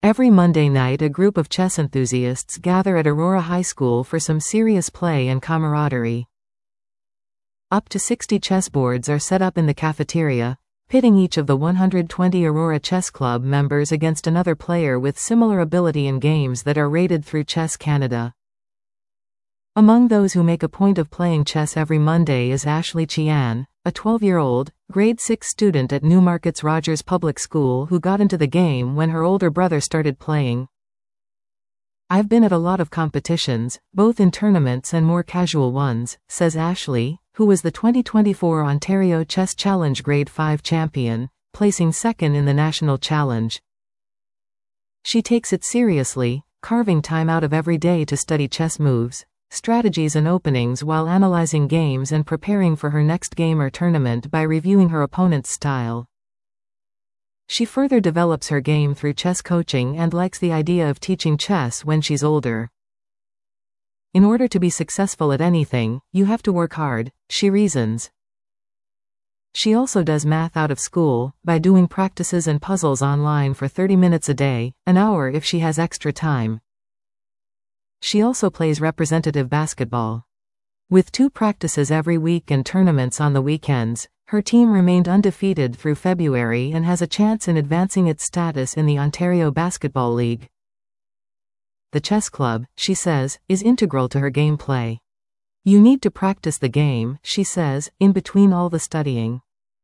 Every Monday night a group of chess enthusiasts gather at Aurora High School for some serious play and camaraderie. Up to 60 chessboards are set up in the cafeteria, pitting each of the 120 Aurora Chess Club members against another player with similar ability in games that are rated through Chess Canada. Among those who make a point of playing chess every Monday is Ashley Chian, a 12-year-old, grade 6 student at Newmarket's Rogers Public School who got into the game when her older brother started playing. "I've been at a lot of competitions, both in tournaments and more casual ones," says Ashley, who was the 2024 Ontario Chess Challenge Grade 5 champion, placing second in the National Challenge. She takes it seriously, carving time out of every day to study chess moves, strategies and openings while analyzing games and preparing for her next game or tournament by reviewing her opponent's style. She further develops her game through chess coaching and likes the idea of teaching chess when she's older. "In order to be successful at anything, you have to work hard," she reasons. She also does math out of school, by doing practices and puzzles online for 30 minutes a day, an hour if she has extra time. She also plays representative basketball. With 2 practices every week and tournaments on the weekends, her team remained undefeated through February and has a chance in advancing its status in the Ontario Basketball League. The chess club, she says, is integral to her gameplay. "You need to practice the game," she says, in between all the studying.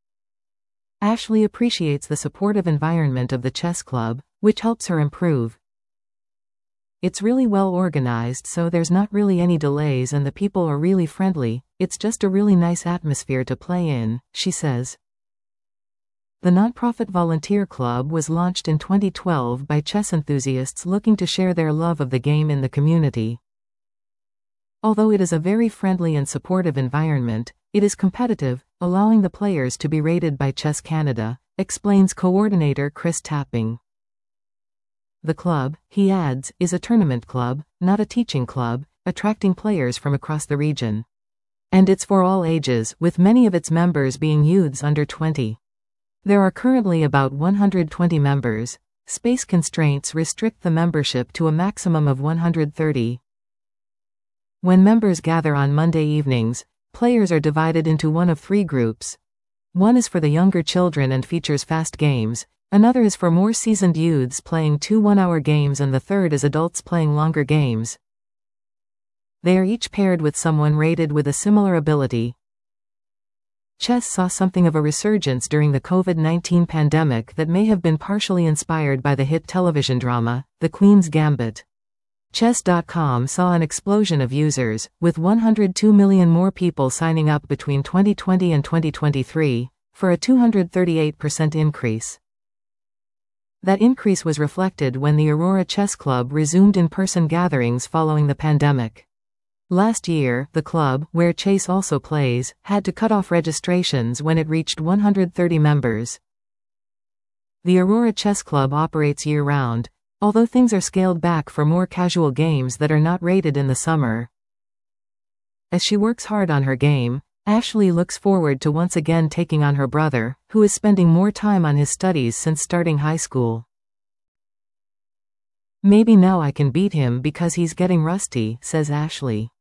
Ashley appreciates the supportive environment of the chess club, which helps her improve. "It's really well organized, so there's not really any delays and the people are really friendly. It's just a really nice atmosphere to play in," she says. The nonprofit volunteer club was launched in 2012 by chess enthusiasts looking to share their love of the game in the community. Although it is a very friendly and supportive environment, it is competitive, allowing the players to be rated by Chess Canada, explains coordinator Chris Tapping. The club, he adds, is a tournament club, not a teaching club, attracting players from across the region. And it's for all ages, with many of its members being youths under 20. There are currently about 120 members. Space constraints restrict the membership to a maximum of 130. When members gather on Monday evenings, players are divided into one of 3 groups. One is for the younger children and features fast games. Another is for more seasoned youths playing 2 one-hour games and the third is adults playing longer games. They are each paired with someone rated with a similar ability. Chess saw something of a resurgence during the COVID-19 pandemic that may have been partially inspired by the hit television drama, The Queen's Gambit. Chess.com saw an explosion of users, with 102 million more people signing up between 2020 and 2023, for a 238% increase. That increase was reflected when the Aurora Chess Club resumed in-person gatherings following the pandemic. Last year, the club, where Chase also plays, had to cut off registrations when it reached 130 members. The Aurora Chess Club operates year-round, although things are scaled back for more casual games that are not rated in the summer. As she works hard on her game, Ashley looks forward to once again taking on her brother, who is spending more time on his studies since starting high school. "Maybe now I can beat him because he's getting rusty," says Ashley.